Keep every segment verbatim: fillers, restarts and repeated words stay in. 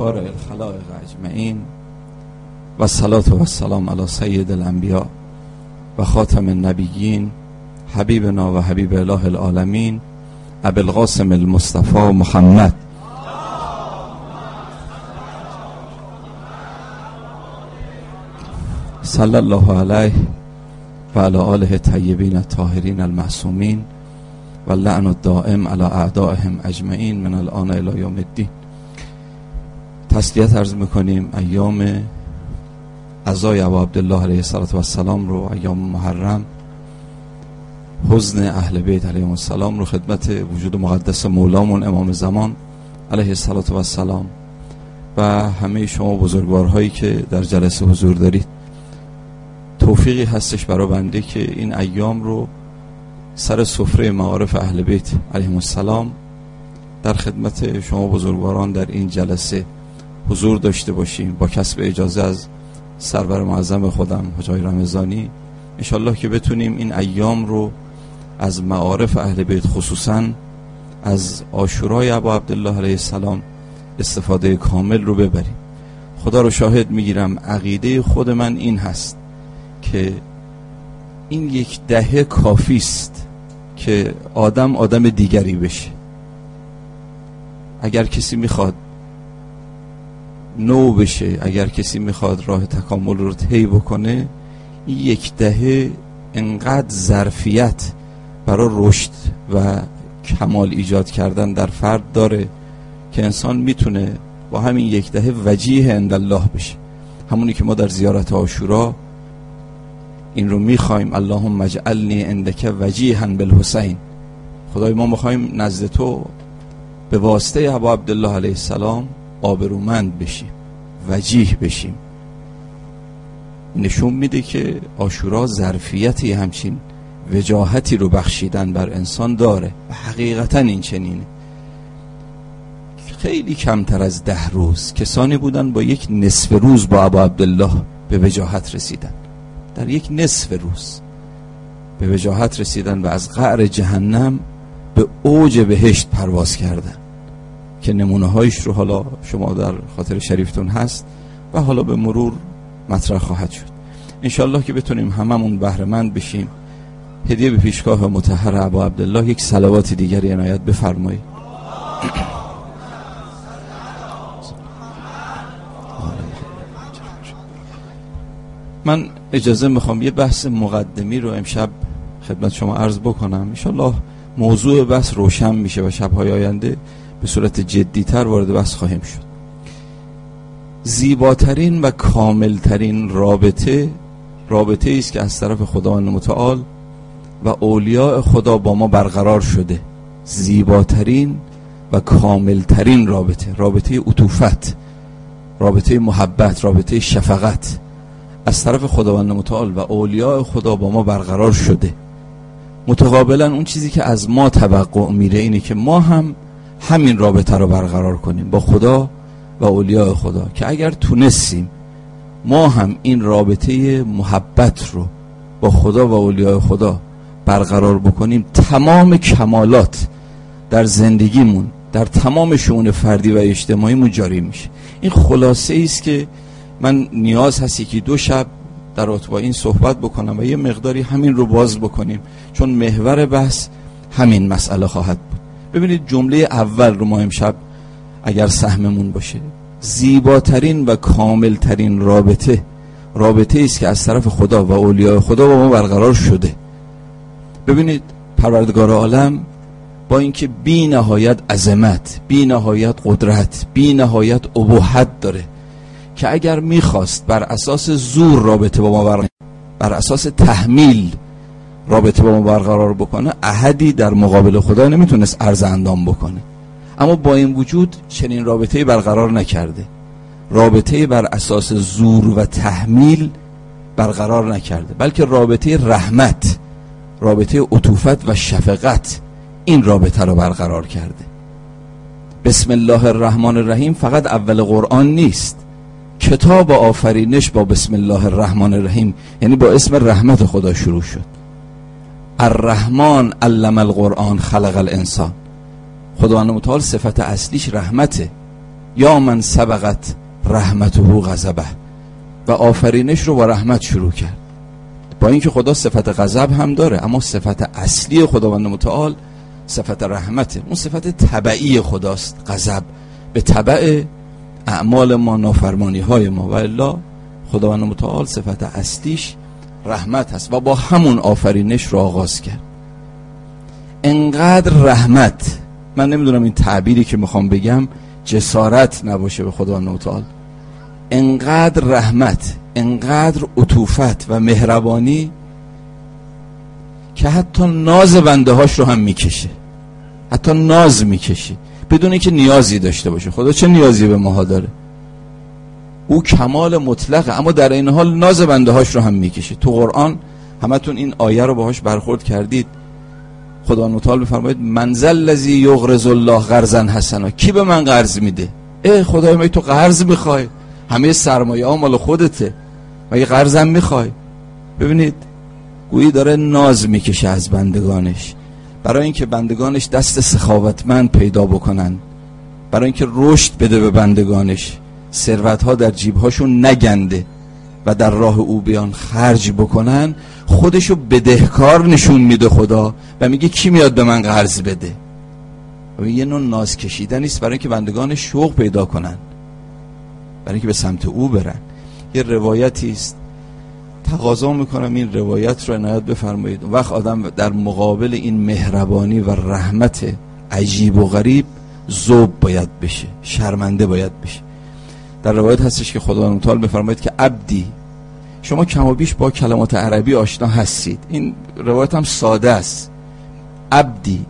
بارئ الخلائق اجمعین و الصلاة و السلام علی سید الانبیاء و خاتم النبیین حبیبنا و حبیب اله العالمین ابی القاسم المصطفى محمد صلی الله علیه و علی آله الطیبین الطاهرین المعصومین و لعن الدائم علی اعدائهم اجمعین من الان الی یوم الدین. تسلیت عرض میکنیم ایام عزای ابا عبدالله علیه السلام رو، ایام محرم، حزن اهل بیت علیهم السلام رو خدمت وجود مقدس مولامون امام زمان علیه السلام و همه شما بزرگوارهایی که در جلسه حضور دارید. توفیقی هستش برای بنده که این ایام رو سر سفره معارف اهل بیت علیهم السلام در خدمت شما بزرگواران در این جلسه حضور داشته باشیم با کسب اجازه از سرور معظم خودم حاج آقای رمضانی. انشالله که بتونیم این ایام رو از معارف اهل بیت، خصوصا از عاشورای ابا عبدالله علیه السلام، استفاده کامل رو ببریم. خدا رو شاهد میگیرم عقیده خود من این هست که این یک دهه کافی است که آدم آدم دیگری بشه. اگر کسی میخواد نو بشه، اگر کسی میخواد راه تکامل رو طی بکنه، این یک دهه انقدر ظرفیت برای رشد و کمال ایجاد کردن در فرد داره که انسان میتونه با همین یک دهه وجیه عند الله بشه. همونی که ما در زیارت عاشورا این رو میخوایم، اللهم اجعلنی عندک وجیها بالحسین. خدای ما میخوایم نزد تو به واسطه ابا عبدالله علیه السلام آبرومند بشیم، وجیه بشیم. نشون میده که عاشورا ظرفیتی همچین وجاهتی رو بخشیدن بر انسان داره و حقیقتا این چنینه. خیلی کمتر از ده روز کسانی بودن با یک نصف روز با ابا عبدالله به وجاهت رسیدن، در یک نصف روز به وجاهت رسیدن و از قعر جهنم به اوج بهشت پرواز کردن که نمونه هایش رو حالا شما در خاطر شریفتون هست و حالا به مرور مطرح خواهد شد. انشالله که بتونیم هممون بهره مند بشیم. هدیه به پیشگاه مطهر ابا عبدالله یک صلوات دیگری عنایت بفرمایید. من اجازه میخوام یه بحث مقدمی رو امشب خدمت شما عرض بکنم. انشالله موضوع بحث روشن میشه و شبهای آینده به صورت جدیتر وارد بحث خواهیم شد. زیباترین و کاملترین رابطه رابطه ایست که از طرف خداوند متعال و اولیاء خدا با ما برقرار شده. زیباترین و کاملترین رابطه، رابطه عطوفت، رابطه محبت، رابطه شفقت از طرف خداوند متعال و اولیاء خدا با ما برقرار شده. متقابلا اون چیزی که از ما توقع میره اینه که ما هم همین رابطه رو برقرار کنیم با خدا و اولیاء خدا، که اگر تونستیم ما هم این رابطه محبت رو با خدا و اولیاء خدا برقرار بکنیم، تمام کمالات در زندگیمون، در تمام شؤون فردی و اجتماعیمون جاری میشه. این خلاصه است که من نیاز هستی که دو شب در رابطه با این صحبت بکنم و یه مقداری همین رو باز بکنیم، چون محور بحث همین مسئله خواهد بود. ببینید جمله اول رو ما امشب اگر سهممون باشه، زیباترین و کاملترین رابطه رابطه است که از طرف خدا و اولیاء خدا با ما برقرار شده. ببینید پروردگار عالم با اینکه بی نهایت عظمت، بی نهایت قدرت، بی نهایت ابوحت داره، که اگر میخواست بر اساس زور رابطه با ما برقرار، بر اساس تحمیل رابطه با ما برقرار بکنه، احدی در مقابل خدا نمیتونست عرض اندام بکنه. اما با این وجود چنین رابطه‌ای برقرار نکرده. رابطه‌ای بر اساس زور و تحمیل برقرار نکرده، بلکه رابطه رحمت، رابطه عطوفت و شفقت، این رابطه رو برقرار کرده. بسم الله الرحمن الرحیم فقط اول قرآن نیست، کتاب آفرینش با بسم الله الرحمن الرحیم، یعنی با اسم رحمت خدا شروع شد. الرحمن علم القرآن خلق الانسان. خداوند متعال صفت اصلیش رحمته. یا من سبقت رحمته غضبه، و آفرینش رو با رحمت شروع کرد. با اینکه خدا صفت غضب هم داره، اما صفت اصلی خداوند متعال صفت رحمته. اون صفت تبعی خداست غضب، به تبع اعمال ما، نافرمانی های ما. و الا خداوند متعال صفت اصلیش رحمت هست و با همون آفرینش رو آغاز کرد. انقدر رحمت، من نمیدونم این تعبیری که میخوام بگم جسارت نباشه به خداوند متعال، انقدر رحمت، انقدر عطوفت و مهربانی که حتی ناز بنده هاش رو هم میکشه، حتی ناز میکشه بدون اینکه نیازی داشته باشه. خدا چه نیازی به ماها داره؟ او کمال مطلقه، اما در این حال ناز بنده هاش رو هم میکشه. تو قرآن همتون این آیه رو باهاش برخورد کردید. خدا متعال بفرمایید من ذا الذی یقرض الله قرضا حسنا، کی به من قرض میده؟ ای خدای من تو قرض میخوای؟ همه سرمایه ها مال خودته، مگه قرضم میخوای؟ ببینید گویی داره ناز میکشه از بندگانش، برای اینکه بندگانش دست سخاوتمند پیدا بکنن، برای اینکه رشد بده به بندگانش، ثروت ها در جیب هاشون نگنده و در راه او بیان خرج بکنن. خودشو بدهکار نشون میده خدا و میگه کی میاد به من قرض بده؟ و یه نوع ناز کشیدن است برای اینکه بندگان شوق پیدا کنن، برای اینکه به سمت او برن. یه روایتی است، تقاضا میکنم این روایت رو عنایت بفرمایید. وقت آدم در مقابل این مهربانی و رحمت عجیب و غریب ذوب باید بشه، شرمنده باید بشه. در روایت هستش که خداوند متعال بفرمایید که عبدی، شما کم و بیش با کلمات عربی آشنا هستید، این روایت هم ساده است. عبدی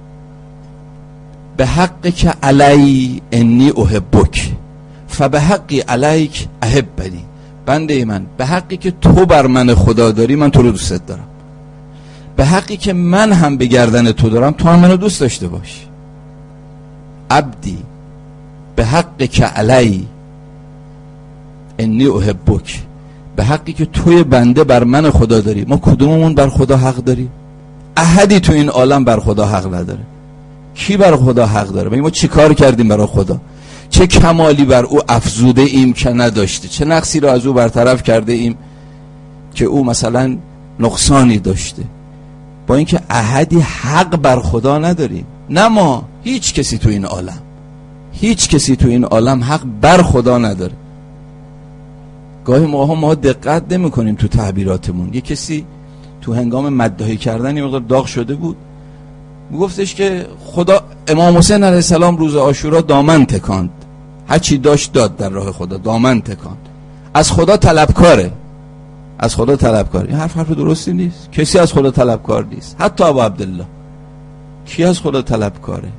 به حق که علی انی احبک فبه حقی علیک احبنی، بنده من به حقی که تو بر من خدا داری من تو رو دوست دارم، به حقی که من هم به گردن تو دارم تو هم منو دوست داشته باش. عبدی به حق که علی انی احبک، به حقی که توی بنده بر من خدا داری. ما کدوممون بر خدا حق داریم؟ احدی تو این عالم بر خدا حق نداره. کی بر خدا حق داره؟ ما چی کار کردیم برای خدا؟ چه کمالی بر او افزوده ایم که نداشته؟ چه نقصی رو از او برطرف کرده ایم که او مثلا نقصانی داشته؟ با اینکه احدی حق بر خدا نداریم، نه ما، هیچ کسی تو این عالم، هیچ کسی تو این عالم حق بر خدا نداره. گاهی موقع ما دقت نمی کنیم تو تعبیراتمون. یه کسی تو هنگام مداحی کردن یه مقدار داغ شده بود، میگفتش که خدا امام حسین علیه السلام روز عاشورا دامن تکاند، هر چی داشت داد در راه خدا، دامن تکاند، از خدا طلبکاره، از خدا طلبکاره. این حرف حرف درستی نیست. کسی از خدا طلبکار نیست، حتی ابو عبدالله. کی از خدا طلبکاره؟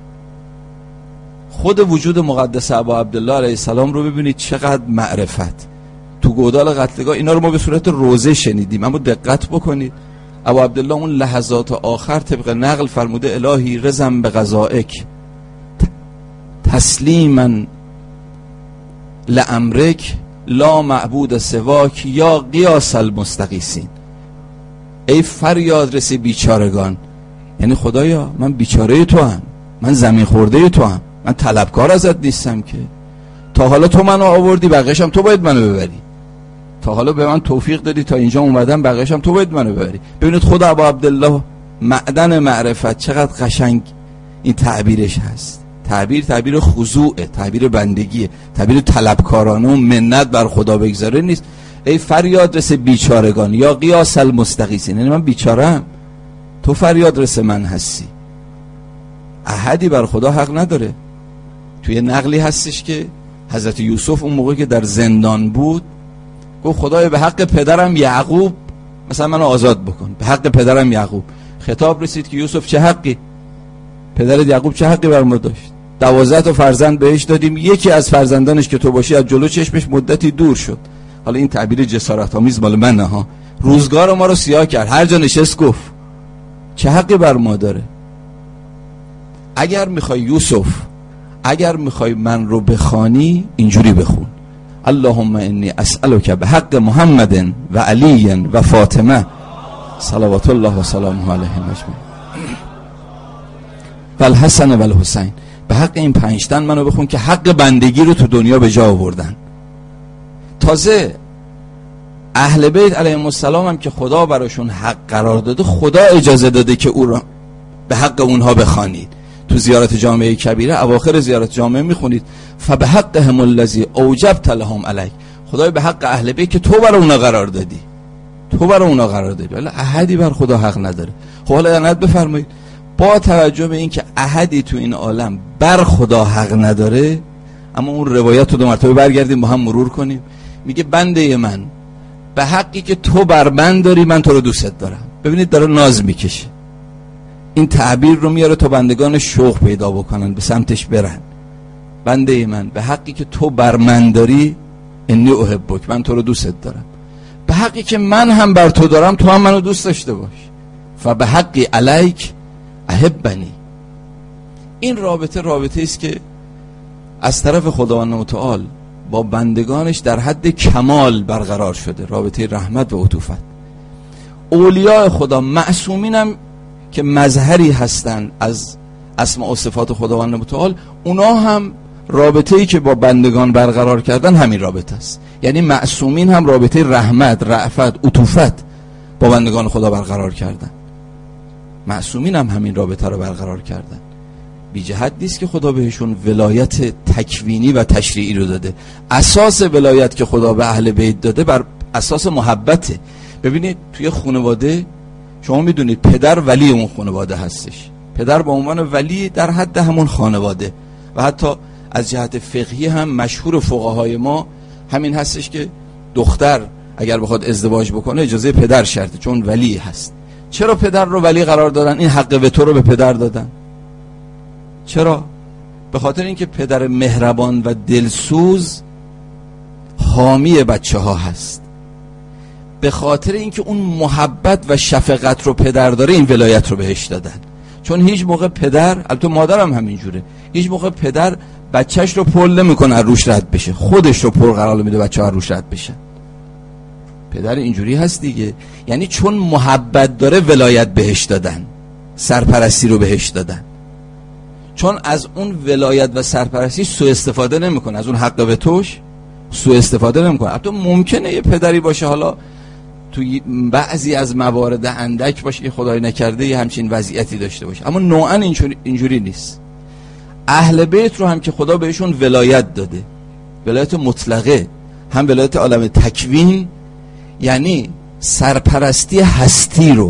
خود وجود مقدس ابو عبدالله علیه السلام رو ببینید چقدر معرفت. تو گودال قتلگاه اینا رو ما به صورت روزه شنیدیم، اما دقت بکنید ابو عبدالله اون لحظات آخر طبق نقل فرموده الهی رزم به قضائک تسلیما لامرک لا معبود سواک یا قیاس المستقیسین. ای فریاد رس بیچارگان، یعنی خدایا من بیچاره تو هم، من زمین خورده تو هم، من طلبکار ازت نیستم که. تا حالا تو منو آوردی، بقیه‌ش هم تو باید منو ببری. تا حالا به من توفیق دادی تا اینجا اومدم، بقیه‌ش هم تو باید منو ببری. ببینید خود ابو عبدالله معدن معرفت، چقدر قشنگ این تعبیرش هست. تعبیر تعبیر خضوعه، تعبیر بندگیه، تعبیر طلبکارانه و منت بر خدا بگذاره نیست. ای فریاد رس بیچارگان یا قیاس المستغیثین، یعنی من بیچاره‌ام، تو فریاد رس من هستی. احدی بر خدا حق نداره. توی نقلی هستش که حضرت یوسف اون موقع که در زندان بود گفت خدای به حق پدرم یعقوب مثلا منو آزاد بکن، به حق پدرم یعقوب. خطاب رسید که یوسف چه حقی؟ پدرت یعقوب چه حقی بر ما داشت؟ دوازده تا فرزند بهش دادیم، یکی از فرزندانش که تو باشی از جلو چشمش مدتی دور شد. حالا این تعبیر جسارت آمیز مال منه ها، روزگار ما رو سیاه کرد، هر جا نشست گفت چه حقی بر ما داره؟ اگر میخوای یوسف، اگر میخوای من رو بخوانی اینجوری بخون اللهم انی اسألک به حق محمد و علی و فاطمه صلوات الله و سلامه علیهم اجمعین و الحسن و الحسین. به حق این پنج تن منو بخون که حق بندگی رو تو دنیا به جا آوردن. تازه اهل بیت علیهم السلام هم که خدا براشون حق قرار داده، خدا اجازه داده که او رو به حق اونها بخوانید. تو زیارت جامعه کبیره اواخر زیارت جامعه میخونید فبحقهم الذی اوجبت لهم علیک، خدای به حق اهل بیت که تو برای اونا قرار دادی، تو برای اونا قرار دادی، ولی احدی بر خدا حق نداره. خب حالا عنایت بفرمایید، با توجه به این که احدی تو این عالم بر خدا حق نداره، اما اون روایت رو دو مرتبه برگردیم با هم مرور کنیم، میگه بنده من به حقی که تو بر من داری من تو رو دوست دارم. ببینید داره ناز میکشه، این تعبیر رو میاره تا بندگان شوق پیدا بکنن، به سمتش برن. بنده من به حقی که تو بر من داری انی احبک، من تو رو دوست دارم. به حقی که من هم بر تو دارم تو هم منو دوست داشته باش. فبه حقی علیک احبنی. این رابطه رابطه است که از طرف خداوند متعال با بندگانش در حد کمال برقرار شده، رابطه رحمت و عطوفت. اولیاء خدا معصومین هم که مظهری هستن از اسماء و صفات خداوند متعال، اونا هم رابطه‌ای که با بندگان برقرار کردن همین رابطه است. یعنی معصومین هم رابطه رحمت، رأفت، عطوفت با بندگان خدا برقرار کردن. معصومین هم همین رابطه رو برقرار کردن. بی جهت نیست که خدا بهشون ولایت تکوینی و تشریعی رو داده. اساس ولایت که خدا به اهل بیت داده بر اساس محبته. ببینید توی خانواده شما میدونید پدر ولی اون خانواده هستش، پدر به عنوان ولی در حد همون خانواده، و حتی از جهت فقهی هم مشهور فقهای ما همین هستش که دختر اگر بخواد ازدواج بکنه اجازه پدر شرطه، چون ولی هست. چرا پدر رو ولی قرار دادن؟ این حق وتو رو به پدر دادن. چرا؟ به خاطر اینکه پدر مهربان و دلسوز حامی بچه ها هست، به خاطر اینکه اون محبت و شفقت رو پدر داره این ولایت رو بهش دادن. چون هیچ موقع پدر، البته مادرم همینجوره، هیچ موقع پدر بچهش رو پر نمیکنه روش رد بشه، خودش رو پر قرار میده بچه ها روش رد بشه. پدر اینجوری هست دیگه، یعنی چون محبت داره ولایت بهش دادن، سرپرستی رو بهش دادن، چون از اون ولایت و سرپرستی سوء استفاده نمیکنه، از اون حق به توش سوء استفاده نمیکنه. البته ممکنه یه پدری باشه حالا توی بعضی از موارد اندک باشه که خدای نکرده یه همچین وضعیتی داشته باشه، اما نوعا اینجوری, اینجوری نیست. اهل بیت رو هم که خدا بهشون ولایت داده، ولایت مطلقه، هم ولایت عالم تکوین، یعنی سرپرستی هستی رو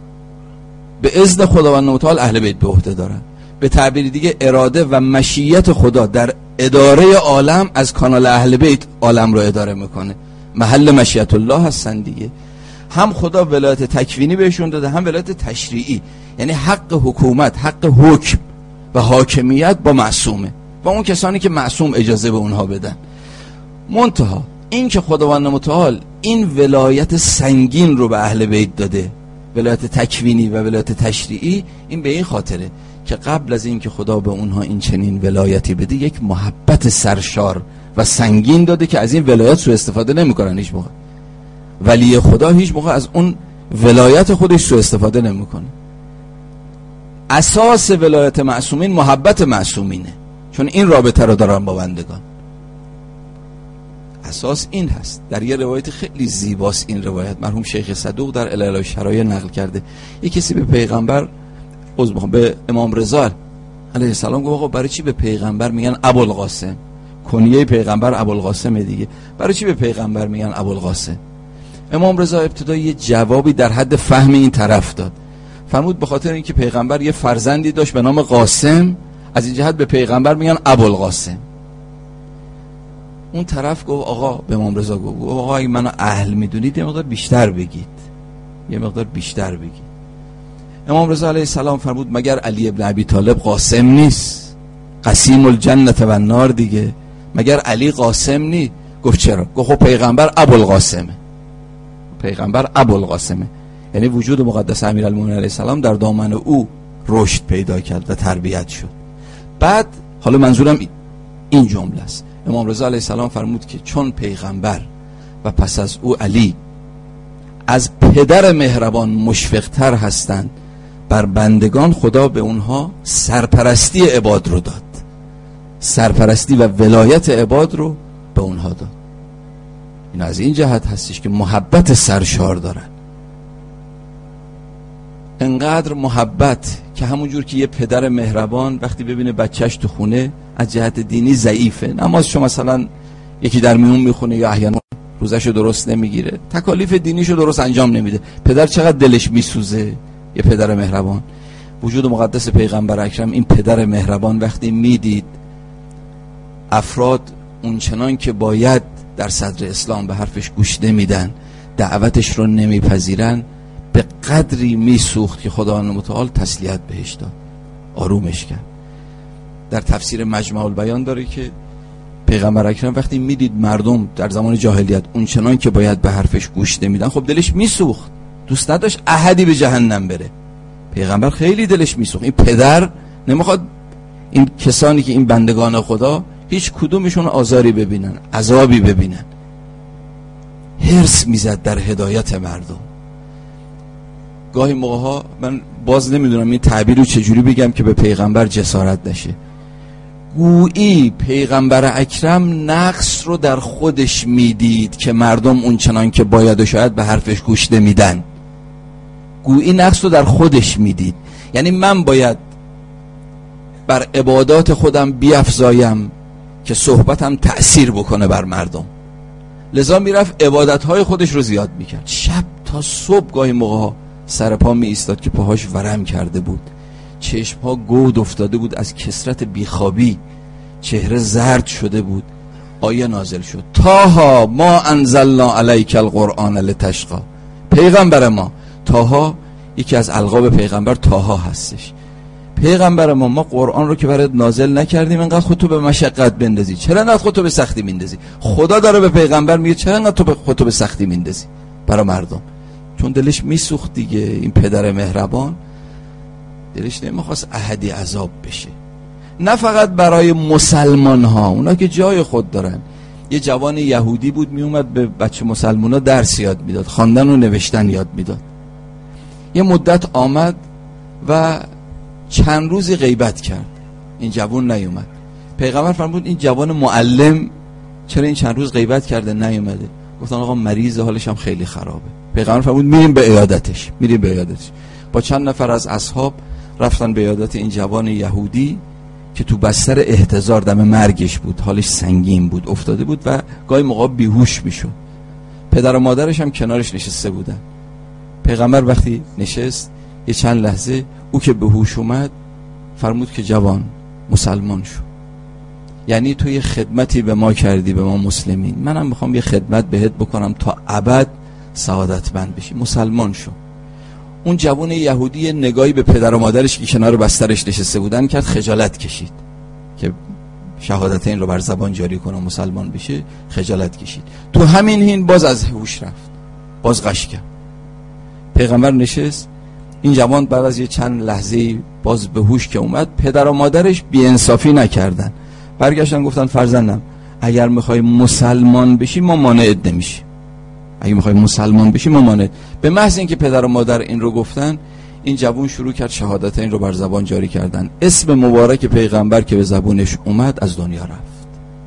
به اذن خداوند متعال اهل بیت به عهده دارن. به تعبیر دیگه اراده و مشیت خدا در اداره عالم از کانال اهل بیت عالم رو اداره میکنه، محل مشیت الله هستن دیگه. هم خدا ولایت تکوینی بهشون داده، هم ولایت تشریعی، یعنی حق حکومت، حق حکم و حاکمیت با معصومه، با اون کسانی که معصوم اجازه به اونها بدن. منتها این که خداوند متعال این ولایت سنگین رو به اهل بیت داده، ولایت تکوینی و ولایت تشریعی، این به این خاطره که قبل از این که خدا به اونها این چنین ولایتی بده یک محبت سرشار و سنگین داده که از این ولایت سوء استفاده نمیکنن. هیچ موقع ولی خدا هیچ موقع از اون ولایت خودش سوء استفاده نمیکنه. اساس ولایت معصومین محبت معصومینه، چون این رابطه رو دارن با بندگان. اساس این هست. در یه روایت خیلی زیباست این روایت، مرحوم شیخ صدوق در علل الشرایع نقل کرده. یک کسی به پیغمبر عذر میخوام به امام رضا علیه السلام گفت آقا برای چی به پیغمبر میگن ابوالقاسم؟ کنیه پیغمبر ابوالقاسم دیگه، برای چی به پیغمبر میگن ابوالقاسم؟ امام رضا ابتدا یه جوابی در حد فهم این طرف داد. فرمود به خاطر اینکه پیغمبر یه فرزندی داشت به نام قاسم، از این جهت به پیغمبر میگن ابوالقاسم. اون طرف گفت آقا، به امام رضا گفت آقا اگه منو اهل میدونید یه مقدار بیشتر بگید، یه مقدار بیشتر بگید. امام رضا علیه السلام فرمود مگر علی ابن ابی طالب قاسم نیست؟ قسیم الجنت و النار دیگه، مگر علی قاسم نی؟ گفت چرا؟ گفت خب پیغمبر ابوالقاسمه، پیغمبر ابوالقاسمه، یعنی وجود مقدس امیرالمومنین علیه السلام در دامن او رشد پیدا کرد و تربیت شد. بعد حالا منظورم این جمله است، امام رضا علیه السلام فرمود که چون پیغمبر و پس از او علی از پدر مهربان مشفقتر هستند بر بندگان، خدا به اونها سرپرستی عباد رو داد. سرپرستی و ولایت عباد رو به اونها داد. این از این جهت هستش که محبت سرشار دارن، انقدر محبت که همونجور که یه پدر مهربان وقتی ببینه بچهش تو خونه از جهت دینی ضعیفه، نمازشو مثلا یکی در میون میخونه یا احیانا روزشو درست نمیگیره، تکالیف دینیشو درست انجام نمیده، پدر چقدر دلش میسوزه. یه پدر مهربان، وجود مقدس پیغمبر اکرم این پدر مهربان وقتی میدید افراد اونچنان که باید در صدر اسلام به حرفش گوش نمیدن، دعوتش رو نمیپذیرن، به قدری میسوخت که خداوند متعال تسلیت بهش داد، آرومش کرد. در تفسیر مجمع البیان داره که پیغمبر اکرم وقتی میدید مردم در زمان جاهلیت اونچنان که باید به حرفش گوش نمیدن، خب دلش میسوخت، دوست نداشت احدی به جهنم بره. پیغمبر خیلی دلش میسوخت. این پدر نمیخواد این کسانی که این بندگان خدا هیچ کدومشون آزاری ببینن، عذابی ببینن. حرص میزد در هدایت مردم. گاهی موقع ها من باز نمیدونم این تعبیر رو چجوری بگم که به پیغمبر جسارت نشه، گویی پیغمبر اکرم نقص رو در خودش میدید که مردم اون چنان که باید و شاید به حرفش گوش نمیدن. گویی نقص رو در خودش میدید، یعنی من باید بر عبادات خودم بیفزایم که صحبتم تأثیر بکنه بر مردم. لذا میرفت عبادتهای خودش رو زیاد میکرد، شب تا صبح گاهی موقع ها سر پا می ایستاد که پاهاش ورم کرده بود، چشمها گود افتاده بود از کثرت بیخوابی، چهره زرد شده بود. آیه نازل شد طه ما انزلنا علیک القرآن لتشقی. پیغمبر ما، طه یکی از القاب پیغمبر طه هستش، پیغمبر ما ما قرآن رو که برات نازل نکردیم انقدر خودتو به مشقت بندازی، چرا انقدر خودتو به سختی میندازی؟ خدا داره به پیغمبر میگه چرا انقدر تو خودتو به سختی میندازی برای مردم؟ چون دلش میسوخت دیگه. این پدر مهربان دلش نمیخواست احدی عذاب بشه، نه فقط برای مسلمان ها، اونا که جای خود دارن. یه جوان یهودی بود میومد به بچه مسلمان ها درس یاد میداد، خواندن و نوشتن یاد میداد. یه مدت آمد و چند روزی غیبت کرد، این جوان نیومد. پیغمبر فرمود این جوان معلم چرا این چند روز غیبت کرده نیومده؟ گفتن آقا مریض، حالش هم خیلی خرابه. پیغمبر فرمود میریم به عیادتش. میریم به عیادتش. با چند نفر از اصحاب رفتن به عیادت این جوان یهودی که تو بستر احتضار دم مرگش بود، حالش سنگین بود، افتاده بود و گاهی موقع بیهوش میشد. پدر و مادرش هم کنارش نشسته بودن. پیغمبر وقتی نشست یه چند لحظه او که به هوش اومد فرمود که جوان مسلمان شو، یعنی تو یه خدمتی به ما کردی، به ما مسلمین، منم میخوام یه خدمت بهت بکنم تا ابد سعادتمند بشی، مسلمان شو. اون جوان یهودی نگاهی به پدر و مادرش که کنار بسترش نشسته بودن کرد، خجالت کشید که شهادتین رو بر زبان جاری کنه مسلمان بشه، خجالت کشید. تو همین حین باز از هوش رفت، باز غش کرد. پیغمبر نشست، این جوان بعد از یه چند لحظه باز به هوش که اومد، پدر و مادرش بی‌انصافی نکردن، برگشتن گفتن فرزندم اگر میخوای مسلمان بشی ما مانعت نمیشیم، اگه میخوای مسلمان بشی ما مانعت. به محض اینکه پدر و مادر این رو گفتن، این جوان شروع کرد شهادتین رو بر زبان جاری کردن. اسم مبارک پیغمبر که به زبونش اومد از دنیا رفت.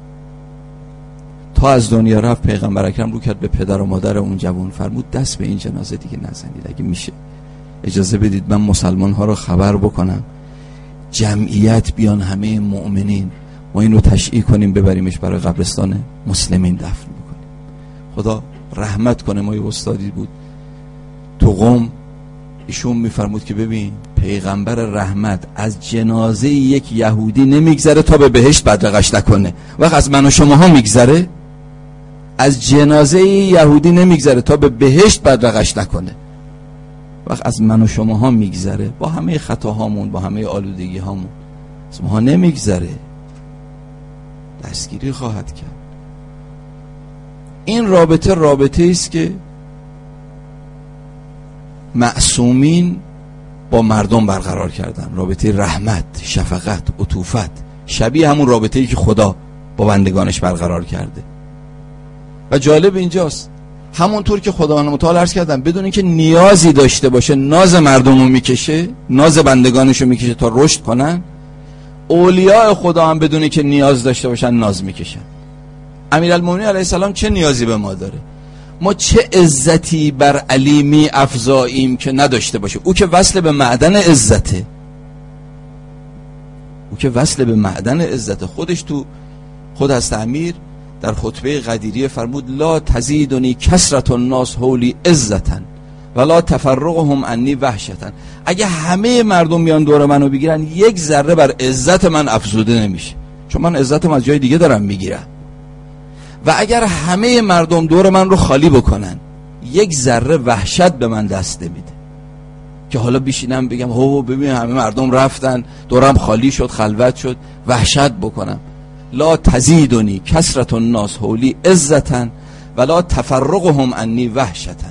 تا از دنیا رفت پیغمبر اکرم رو کرد به پدر و مادر اون جوان، فرمود دست به این جنازه دیگه نزنید، اگه میشه اجازه بدید من مسلمان ها رو خبر بکنم، جمعیت بیان همه مؤمنین ما این رو تشییع کنیم ببریمش برای قبرستان مسلمین دفن بکنیم. خدا رحمت کنه. ما یه استادی بود تو قم، ایشون میفرمود که ببین پیغمبر رحمت از جنازه یک یهودی نمیگذره تا به بهشت بدرقش نکنه، وقت از من و شماها میگذره، از جنازه یهودی نمیگذره تا به بهشت بدرقش نکنه، وقت از من و شماها میگذره، با همه خطاهامون، با همه آلودگی هامون از ماها نمیگذره، دستگیری خواهد کرد. این رابطه رابطه است که معصومین با مردم برقرار کردن، رابطه رحمت، شفقت، عطوفت، شبیه همون رابطه‌ای که خدا با بندگانش برقرار کرده. و جالب اینجاست همونطور که خداوند متعال عرض کردم بدون اینکه نیازی داشته باشه ناز مردم رو میکشه، ناز بندگانش رو میکشه تا رشد کنن، اولیاء خدا هم بدونه که نیاز داشته باشن ناز میکشن. امیرالمومنین علیه السلام چه نیازی به ما داره؟ ما چه عزتی بر علی می افزاییم که نداشته باشه؟ او که وصل به معدن عزته، او که وصل به معدن عزته. خودش تو خود از امیر در خطبه غدیریه فرمود لا تزیدنی کثرت الناس حولی عزتن ولا تفرقهم عنی وحشتن. اگه همه مردم بیان دور منو بگیرن یک ذره بر عزت من افزوده نمیشه، چون من عزتم از جای دیگه دارم میگیرم. و اگر همه مردم دور من رو خالی بکنن یک ذره وحشت به من دست نمیده که حالا بشینم بگم هو ببین همه مردم رفتن دورم خالی شد خلوت شد وحشت بکنم. لا تزیدنی کثرت الناس حولی عزتن ولا تفرقهم عنی وحشتن.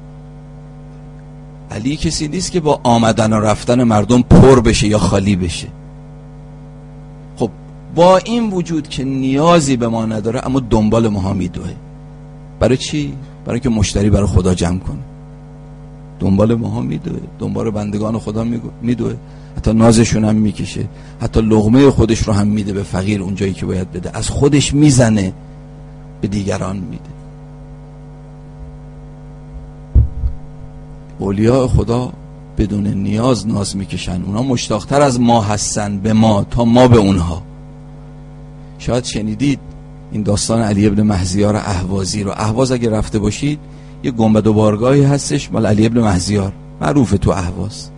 علی کسی نیست که با آمدن و رفتن مردم پر بشه یا خالی بشه. خب با این وجود که نیازی به ما نداره اما دنبال ماها میدوه. برای چی؟ برای که مشتری برای خدا جمع کنه. دنبال ماها میدوه، دنبال بندگان خدا میدوه، حتی نازشون هم میکشه، حتی لقمه خودش رو هم میده به فقیر اونجایی که باید بده، از خودش میزنه به دیگران میده. اولیاء خدا بدون نیاز ناز میکشن، اونا مشتاقتر از ما هستن به ما تا ما به اونها. شاید شنیدید این داستان علی ابن مهزیار اهوازی رو. اهواز اگه رفته باشید یه گنبد و بارگاهی هستش مال علی ابن مهزیار، معروفه تو اهواز.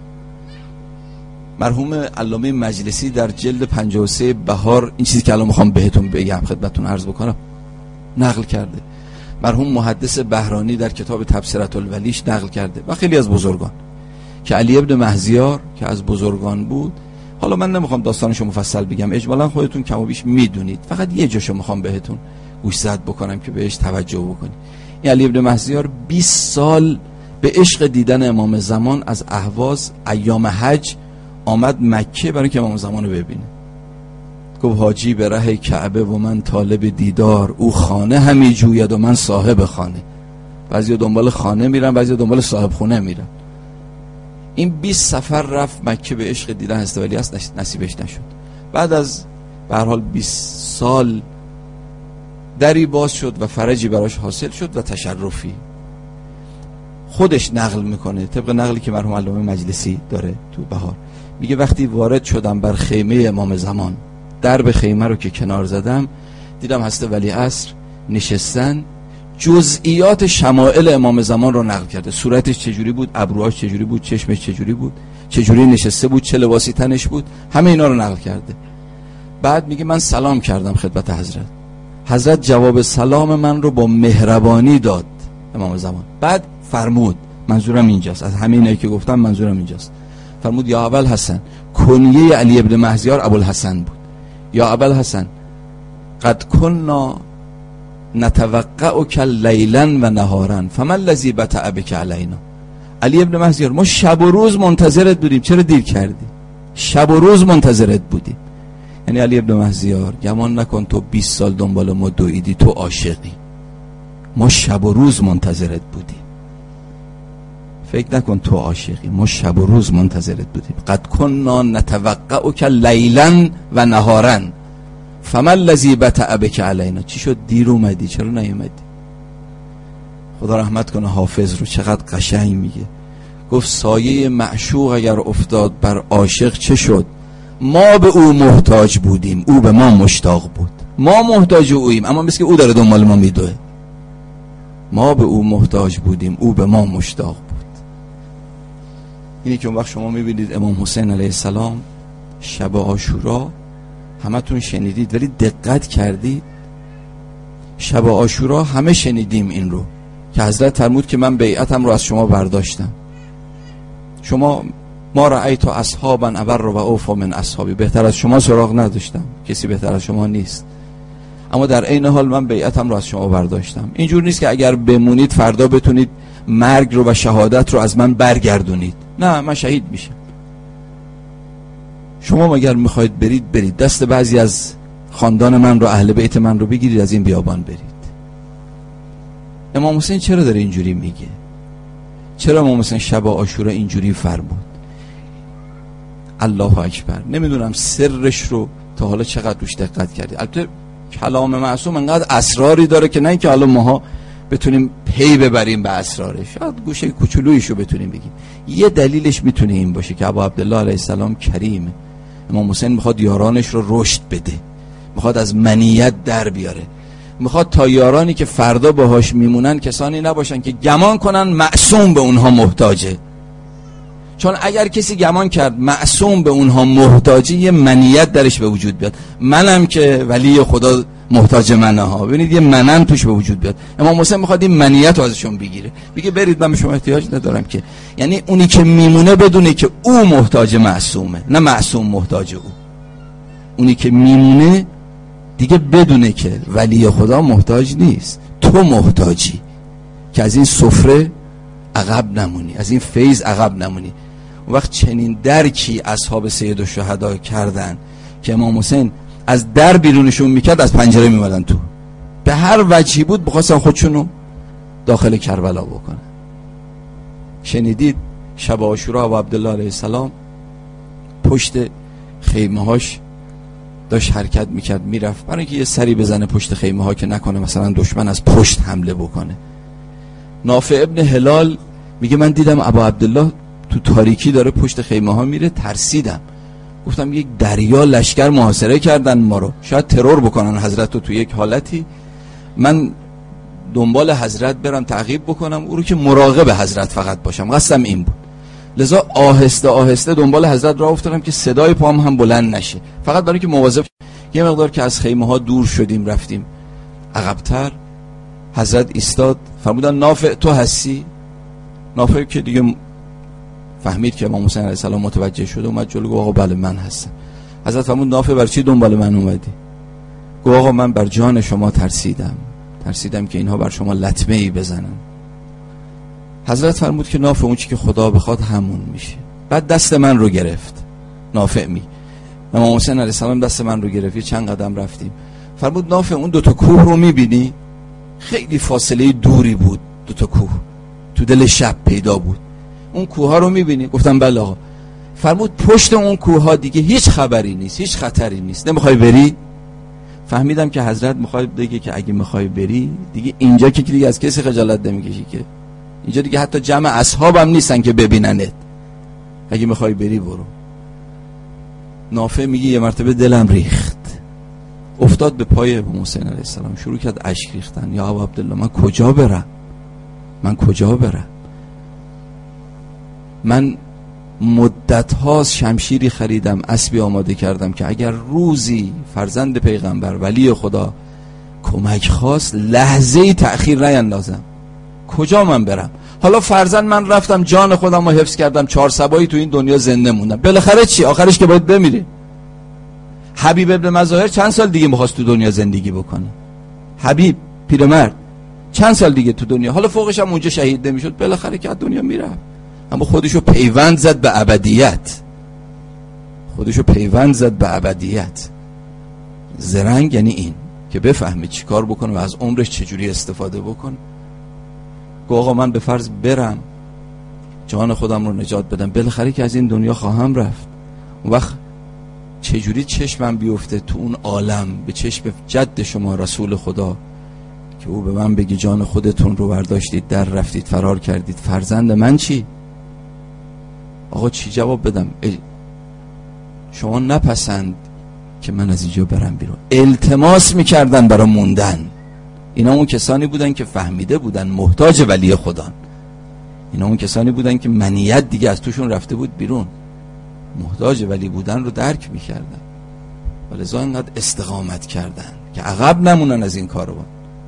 مرحوم علامه مجلسی در جلد پنجاه و سه بهار این چیزی که الان میخوام بهتون بگم خدمتتون عرض بکنم نقل کرده. مرحوم محدث بهرانی در کتاب تبصرة الولیش نقل کرده و خیلی از بزرگان که علی ابن مهزیار که از بزرگان بود. حالا من نمیخوام داستانشو مفصل بگم، اجمالا خودتون کم و بیش میدونید، فقط یه جاشو میخوام بهتون گوشزد بکنم که بهش توجه بکنید. این علی ابن مهزیار بیست سال به عشق دیدن امام زمان از اهواز ایام حج آمد مکه برای که امام زمان رو ببینه. گفت حاجی به ره کعبه و من طالب دیدار، او خانه همی جوید و من صاحب خانه. بعضی دنبال خانه میرن، بعضی دنبال صاحب خونه میرن. این بیست سفر رفت مکه به عشق دیدن حضرت ولی است، نصیبش نشد. بعد از به هر حال بیست سال دری باز شد و فرجی براش حاصل شد و تشرفی. خودش نقل میکنه طبق نقلی که مرحوم علامه مجلسی داره تو بهار، میگه وقتی وارد شدم بر خیمه امام زمان، درب خیمه رو که کنار زدم دیدم حضرت ولی عصر نشستن، جزئیات شمائل امام زمان رو نقل کرده. صورتش چجوری بود، ابروهاش چجوری بود، چشمش چجوری بود، چجوری نشسته بود، چه لباسی تنش بود، همه اینا رو نقل کرده. بعد میگه من سلام کردم خدمت حضرت، حضرت جواب سلام من رو با مهربانی داد امام زمان. بعد فرمود، منظورم اینجاست، از همه اینایی که گفتم منظورم اینجاست، فرمود یا ابوالحسن حسن، کنیه علی ابن مهزیار ابوالحسن بود، یا ابوالحسن قد کنا نتوقعک لیلا و نهارا فما الذی بطأ بک علینا. علی ابن مهزیار ما شب و روز منتظرت بودیم، چرا دیر کردی؟ شب و روز منتظرت بودیم. یعنی علی ابن مهزیار گمان نکن تو بیست سال دنبال ما دویدی تو عاشقی، ما شب و روز منتظرت بودیم. فکر نکن تو عاشقی، ما شب و روز منتظرت بودیم. قد کنا نتوقعک لیلا و نهارا فما الذی بطأ بک علینا. چی شد دیر اومدی، چرا نیومدی؟ خدا رحمت کنه حافظ رو، چقدر قشنگ میگه. گفت سایه معشوق اگر افتاد بر عاشق چه شد؟ ما به او محتاج بودیم، او به ما مشتاق بود. ما محتاج اوییم اما مثل که او داره دنبال ما میدوه. ما به او محتاج بودیم، او به ما مشتاق بود. اینی که اون وقت شما میبینید امام حسین علیه السلام شب عاشورا، همتون شنیدید ولی دقت کردید؟ شب عاشورا همه شنیدیم این رو که حضرت فرمود که من بیعتم رو از شما برداشتم. شما ما رأیت اصحابا ابر و اوفا من اصحابی، بهتر از شما سراغ نداشتم، کسی بهتر از شما نیست، اما در عین حال من بیعتم رو از شما برداشتم. اینجور نیست که اگر بمونید فردا بتونید مرگ رو و شهادت رو از من برگردونید. نه، من شهید میشم. شما اگر میخواید برید برید، دست بعضی از خاندان من رو، اهل بیت من رو بگیرید، از این بیابان برید. امام حسین چرا داره اینجوری میگه؟ چرا امام حسین شب عاشورا اینجوری فرمود؟ الله اکبر. نمیدونم سرش رو تا حالا چقدر روش دقت کردی. البته کلام معصوم انقدر اسراری داره که نه اینکه حالا ماها بتونیم پی ببریم به اسرارش، شاید گوشه کوچولویشو بتونیم بگیم. یه دلیلش میتونه این باشه که ابا عبدالله علیه السلام کریمه. امام حسین میخواد یارانش رو رشد بده، میخواد از منیت در بیاره، میخواد تا یارانی که فردا باهاش میمونن کسانی نباشن که گمان کنن معصوم به اونها محتاجه. چون اگر کسی گمان کرد معصوم به اونها محتاجه، یه منیت درش به وجود بیاد. منم که ولی خدا محتاج منه ها، ببینید یه منم توش به وجود بیاد. امام حسین میخواد این منیت رو ازشون بگیره، بگه برید من به شما احتیاج ندارم که. یعنی اونی که میمونه بدونه که او محتاج معصومه، نه معصوم محتاج او. اونی که میمونه دیگه بدونه که ولی خدا محتاج نیست، تو محتاجی که از این سفره عقب نمونی، از این فیض عقب نمونی. اون وقت چنین درکی اصحاب سید الشهدا کردن که امام حسین از در بیرونشون میکرد، از پنجره میمدن تو، به هر وجهی بود بخواستن خودشونو داخل کربلا بکنن. شنیدید شب عاشورا ابو عبدالله علیه السلام پشت خیمه هاش داشت حرکت میکرد میرفت، برای اینکه یه سری بزنه پشت خیمه ها که نکنه مثلا دشمن از پشت حمله بکنه. نافع ابن هلال میگه من دیدم ابو عبدالله تو تاریکی داره پشت خیمه ها میره، ترسیدم، گفتم یک دریا لشکر محاصره کردن ما رو، شاید ترور بکنن حضرت رو تو یک حالتی، من دنبال حضرت برم تعقیب بکنم، او رو که مراقب حضرت فقط باشم، قصدم این بود. لذا آهسته آهسته دنبال حضرت راه افتادم که صدای پام هم بلند نشه، فقط برای که مواظب. یه مقدار که از خیمه ها دور شدیم رفتیم عقب‌تر، حضرت ایستاد، فرمودن نافع تو هستی؟ نافع که دیگه فهمید که امام حسین علیه السلام متوجه شده، اومد جلو، گفت آقا بله من هستم. حضرت فرمود نافع بر چی دنبال من اومدی؟ گفت آقا من بر جان شما ترسیدم، ترسیدم که اینها بر شما لطمه ای بزنن. حضرت فرمود که نافع اون چی که خدا بخواد همون میشه. بعد دست من رو گرفت، نافع می امام حسین علیه السلام دست من رو گرفت، چند قدم رفتیم. فرمود نافع اون دو تا کوه رو میبینی؟ خیلی فاصله دوری بود، دو تا کوه تو دل شب پیدا بود. اون کوه ها رو میبینی؟ گفتم بله آقا. فرمود پشت اون کوه ها دیگه هیچ خبری نیست، هیچ خطری نیست، نمیخوای بری؟ فهمیدم که حضرت میخواد بگه که اگه میخوای بری دیگه اینجا که دیگه از کسی خجالت نمیکشی، که اینجا دیگه حتی جمع اصحابم نیستن که ببیننت، اگه میخوای بری برو. نافع میگه یه مرتبه دلم ریخت، افتاد به پای امام حسین علیه السلام، شروع کرد اشک ریختن. یا ابا عبدالله من کجا برم؟ من کجا برم؟ من مدت هاست شمشیری خریدم، اسبی آماده کردم که اگر روزی فرزند پیغمبر ولی خدا کمک خواست لحظه‌ای تأخیر نیندازم. کجا من برم؟ حالا فرزند من رفتم جان خودم رو حفظ کردم، چهار سبایی تو این دنیا زنده موندم، بالاخره چی؟ آخرش که باید بمیری. حبیب ابن مظاهر چند سال دیگه میخواست تو دنیا زندگی بکنه؟ حبیب پیرمرد چند سال دیگه تو دنیا، حالا فوقش هم اونجا شهید نمیشد، بالاخره که از دنیا میره، اما خودشو پیوند زد به ابدیت، خودشو پیوند زد به ابدیت. زرنگ یعنی این که بفهمه چی کار بکنه و از عمرش چجوری استفاده بکنه. گو آقا من به فرض برم جان خودم رو نجات بدم، بالاخره که از این دنیا خواهم رفت، اون وقت چجوری چشمم بیفته تو اون عالم به چشم جد شما رسول خدا که او به من بگی جان خودتون رو برداشتید در رفتید فرار کردید، فرزند من چی؟ آقا چی جواب بدم؟ شما نپسند که من از اینجا برم بیرون. التماس میکردن برای موندن. اینا اون کسانی بودن که فهمیده بودن محتاج ولی خدان، اینا اون کسانی بودن که منیت دیگه از توشون رفته بود بیرون، محتاج ولی بودن رو درک میکردن، ولذا اینقدر استقامت کردن که عقب نمونن از این کارو.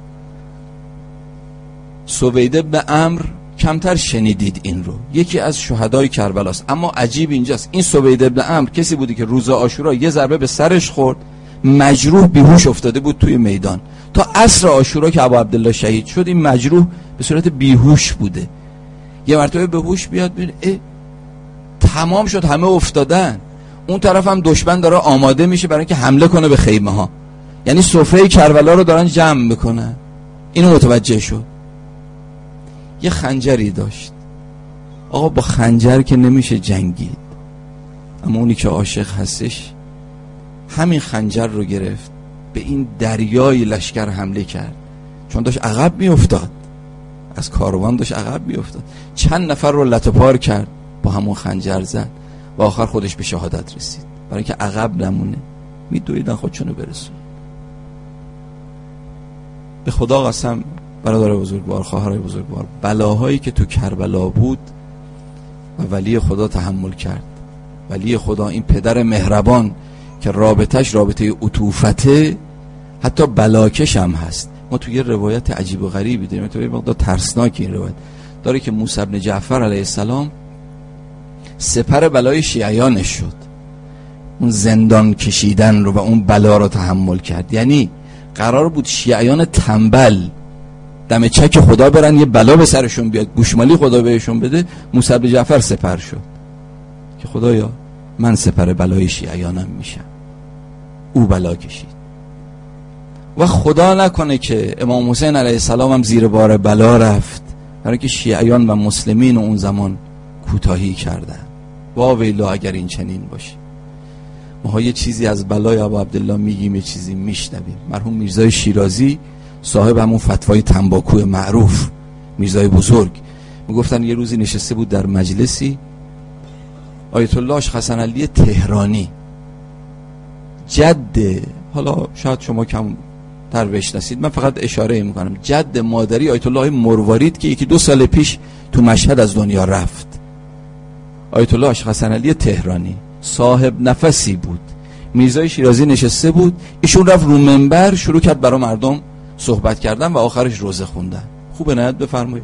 سوید ابن عمرو کمتر شنیدید این رو، یکی از شهدای کربلاست، اما عجیب اینجاست این سوید ابن عمرو کسی بودی که روز عاشورا یه ضربه به سرش خورد، مجروح بیهوش افتاده بود توی میدان، تا عصر عاشورا که ابو عبدالله شهید شد این مجروح به صورت بیهوش بوده. یه مرتبه به هوش بیاد ببین اه تمام شد، همه افتادن، اون طرف هم دشمن داره آماده میشه برای اینکه حمله کنه به خیمه ها، یعنی سفره کربلا رو دارن جمع میکنن. اینو متوجه شد. یه خنجری داشت. آقا با خنجر که نمیشه جنگید، اما اونی که عاشق هستش همین خنجر رو گرفت، به این دریای لشکر حمله کرد، چون داشت عقب می افتاد، از کاروان داشت عقب می افتاد، چند نفر رو لطه پار کرد، با همون خنجر زد و آخر خودش به شهادت رسید. برای که عقب نمونه، می دویدن خودشونو برسون. به خدا قسم برادر بزرگوار، خواهرای بزرگوار، بلاهایی که تو کربلا بود و ولی خدا تحمل کرد. ولی خدا، این پدر مهربان که رابطش رابطه عطوفته، حتی بلاکش هم هست. ما توی یه روایت عجیب و غریبی داریم، توی یه مقدار ترسناک این روایت داره که موسی بن جعفر علیه السلام سپر بلای شیعیانش شد، اون زندان کشیدن رو و اون بلا رو تحمل کرد. یعنی قرار بود شیعیان تنبل دم چک خدا برن یه بلا به سرشون بیاد، گوشمالی خدا بهشون بده، موسی بن جعفر سپر شد که خدایا من سپر بلای شیعیانم میشم. او بلا کشید و خدا نکنه که امام حسین علیه السلام هم زیر بار بلا رفت، برای که شیعیان و مسلمین اون زمان کوتاهی کردن. وا ویلا اگر این چنین باشه. ما یه چیزی از بلای ابا عبدالله میگیم، یه چیزی میشنویم. مرحوم میرزای شیرازی صاحب همون فتوای تنباکو معروف، میرزای بزرگ، میگفتن یه روزی نشسته بود در مجلسی، آیت الله حسن علی تهرانی، جد، حالا شاید شما کم تر بشناسید، من فقط اشاره میکنم، جد مادری آیت الله مروارید که یکی دو سال پیش تو مشهد از دنیا رفت. آیت الله حسن علی تهرانی صاحب نفسی بود. میرزای شیرازی نشسته بود، ایشون رفت رو منبر شروع کرد برای مردم صحبت کردن و آخرش روزه خوندن. خوبه نه؟ بفرمایید.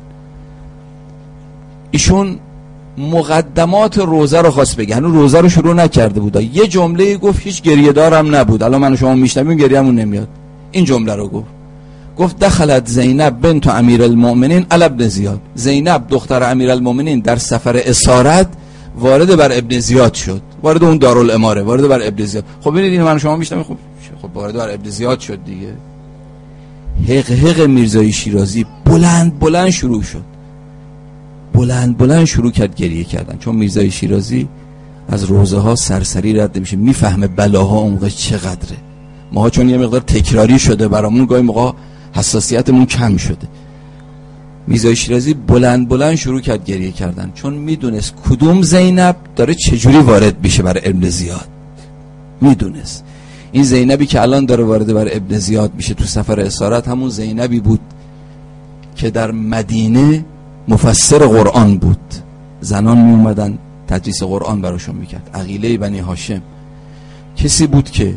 ایشون مقدمات روزه رو خواست بگه، هنوز روزه رو شروع نکرده بود، یه جمله گفت هیچ گریه دارم نبود، الان من و شما میشنویم گریه‌مون نمیاد. این جمله رو گفت، گفت دخلت زینب بنت امیرالمؤمنین علی ابن زیاد. زینب دختر امیرالمؤمنین در سفر اسارت وارد بر ابن زیاد شد، وارد اون دارالاماره، وارد بر ابن زیاد. خب ببینید این من و شما میشنویم، خب خب وارد بر ابن زیاد شد دیگه. حق حق میرزای شیرازی بلند بلند شروع شد، بلند بلند شروع کرد گریه کردن، چون میرزای شیرازی از روزه ها سرسری رد نمیشه، میفهمه بلاها اونقدر چقدره. ما چون یه مقدار تکراری شده برامون، گاهی موقع حساسیتمون کم شده. میرزای شیرازی بلند بلند شروع کرد گریه کردن، چون میدونست کدوم زینب داره چجوری وارد میشه بر ابن زیاد. میدونست این زینبی که الان داره وارد بر ابن زیاد میشه تو سفر اسارت، همون زینبی بود که در مدینه مفسر قرآن بود، زنان می اومدن تدریس قرآن براشون میکرد. عقیله بنی هاشم کسی بود که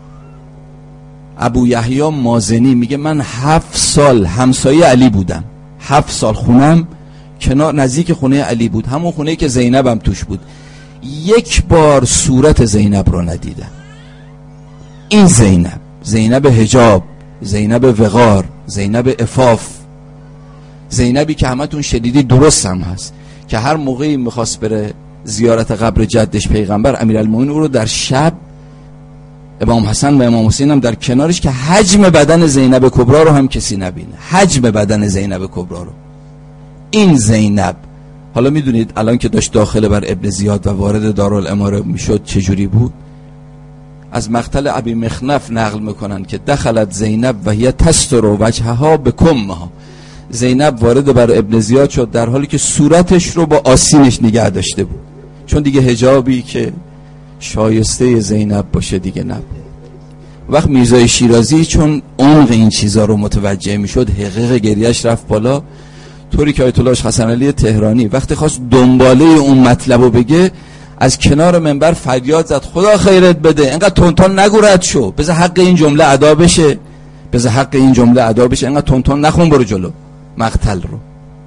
ابو یحیی مازنی میگه من هفت سال همسایه علی بودم، هفت سال خونم کنار نزدیک خونه علی بود، همون خونه که زینب هم توش بود، یک بار صورت زینب رو ندیدم. این زینب، زینب حجاب، زینب وقار، زینب عفاف، زینبی که همتون شدیدی درست هم هست که هر موقعی میخواست بره زیارت قبر جدش پیغمبر امیرالمومنین او رو در شب، امام حسن و امام حسین هم در کنارش، که حجم بدن زینب کبرا رو هم کسی نبینه، حجم بدن زینب کبرا رو. این زینب، حالا میدونید الان که داشت داخل بر ابن زیاد و وارد دارالاماره میشد چجوری بود؟ از مقتل ابی مخنف نقل میکنن که دخلت زینب و هی تستر وجهها بکمها. زینب وارد بر ابن زیاد شد در حالی که صورتش رو با آستینش نگه داشته بود، چون دیگه حجابی که شایسته زینب باشه دیگه نبود. وقت میرزای شیرازی چون عمق این چیزا رو متوجه میشد، حقیق گریهش رفت بالا، طوری که آیت الله حسن علی تهرانی وقتی خواست دنباله اون مطلب رو بگه، از کنار منبر فریاد زد خدا خیرت بده، اینقدر تونتون نگو رد شو، بذار حق این جمله ادا بشه، بذار حق این جمله ادا بشه، اینقدر تونتون نخون، برو جلو مقتل رو.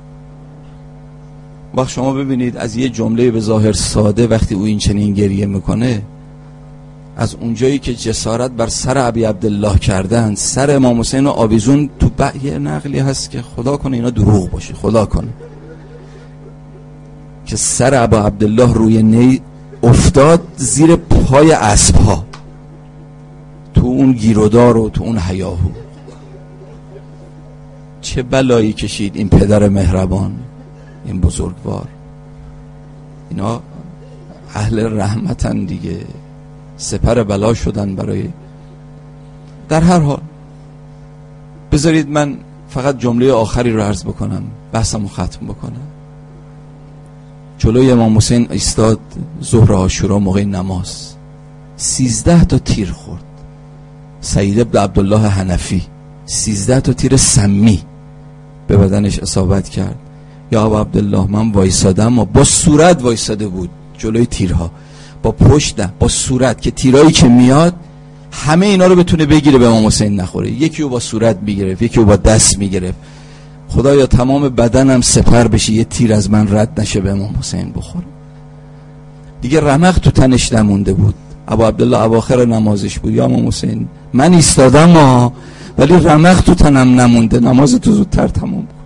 وقت شما ببینید از یه جمله به ظاهر ساده وقتی او این چنین گریه میکنه، از اونجایی که جسارت بر سر ابی عبدالله کردن، سر امام حسین و آویزون، تو یه نقلی هست که خدا کنه اینا دروغ باشه، خدا کنه، که سر ابا عبدالله روی نی افتاد زیر پای اسبها تو اون گیرودار و تو اون هیاهو. چه بلایی کشید این پدر مهربان، این بزرگوار. اینا اهل رحمتن دیگه، سپر بلا شدن برای. در هر حال بذارید من فقط جمله آخری رو عرض بکنم، بحثمو ختم بکنم. جلوی امام حسین ایستاد ظهر عاشورا موقع نماز، سیزده تا تیر خورد. سعید بن عبدالله حنفی سیزده تا تیر سمی به بدنش اصابت کرد. یا ابا عبدالله من وایسادم و با صورت وایساده بود جلوی تیرها، با پشت نه، با صورت، که تیرایی که میاد همه اینا رو بتونه بگیره به امام حسین نخوره. یکی رو با صورت میگرفت، یکی رو با دست میگرفت. خدایا تمام بدنم سپر بشه یه تیر از من رد نشه به امام حسین بخوره. دیگه رمق تو تنش نمونده بود. ابا عبدالله اواخر نمازش بود. یا امام حسین من ایستادم ها، ولی رمق تو تنم نمونده، نماز تو زودتر تمام کن.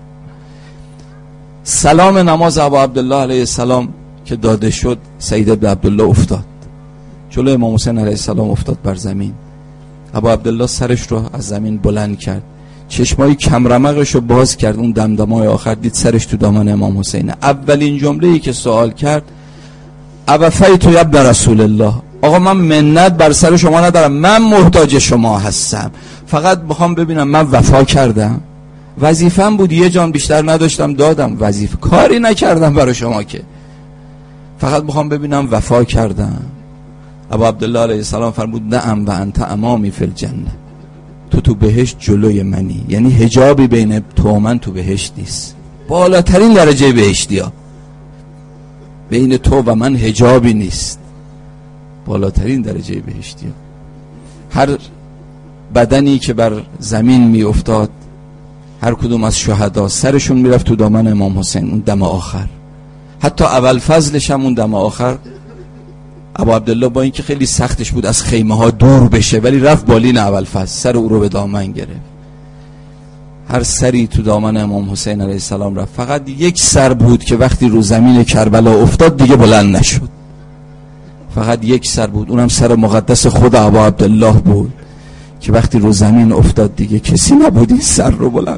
سلام نماز ابا عبدالله علیه السلام که داده شد، سعید بن عبدالله افتاد جلو امام حسین علیه السلام، افتاد بر زمین. ابا عبدالله سرش رو از زمین بلند کرد، چشمای کم رمقش رو باز کرد، اون دمدمای آخر دید سرش تو دامن امام حسین. اولین جمله‌ای که سوال کرد ابفیت یا ابن رسول الله، آقا من منت بر سر شما ندارم، من محتاج شما هستم، فقط میخوام ببینم من وفا کردم، وظیفه‌م بود، یه جان بیشتر نداشتم دادم، وظیفه کاری نکردم برای شما که، فقط میخوام ببینم وفا کردم. ابا عبدالله علیه السلام فرمود نعم و انت امامی فی الجنه، تو تو بهشت جلوی منی، یعنی حجابی بین تو و من تو بهشت نیست. بالاترین درجه بهشتی ها، بین تو و من حجابی نیست، بالاترین درجه بهشتی ها. هر بدنی که بر زمین می افتاد، هر کدوم از شهدا سرشون میرفت تو دامن امام حسین اون دم آخر. حتی اول فضلش هم اون دم آخر ابا عبدالله با اینکه خیلی سختش بود از خیمه ها دور بشه، ولی رفت بالین اول فضل، سر او رو به دامن گرفت. هر سری تو دامن امام حسین علیه السلام رفت. فقط یک سر بود که وقتی رو زمین کربلا افتاد دیگه بلند نشد، فقط یک سر بود، اونم سر مقدس خود ابا عبدالله بود که وقتی رو زمین افتاد دیگه کسی نبود این سر رو بلند.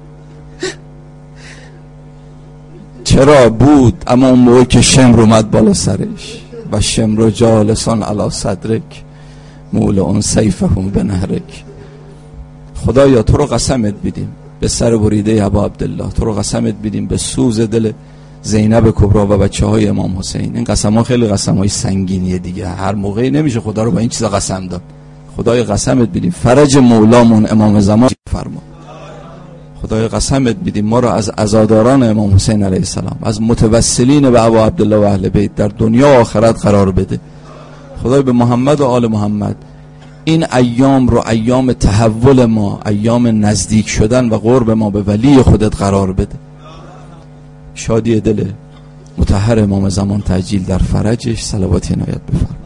چرا بود؟ اما اون موقع که شمر اومد بالا سرش، و شمر جالسان علی صدرک مولعون سیفهم بنهرک. خدایا تو رو قسمت بدیم به سر بریده ابا عبدالله، تو رو قسمت بدیم به سوز دل زینب کبرا و بچه های امام حسین. این قسم ها خیلی قسم های سنگینیه دیگه، هر موقعی نمیشه خدا رو با این چیزا قسم داد. خدای قسمت بدیم فرج مولامون امام زمان فرما. خدای قسمت بدیم ما رو از عزاداران امام حسین علیه السلام، از متوسلین به ابا عبدالله و اهل بیت در دنیا و آخرت قرار بده. خدای به محمد و آل محمد این ایام رو ایام تحول ما، ایام نزدیک شدن و قرب ما به ولی خودت قرار بده. شادی دل مطهر امام زمان تعجیل در فرجش. صلوات عنایت بفرما.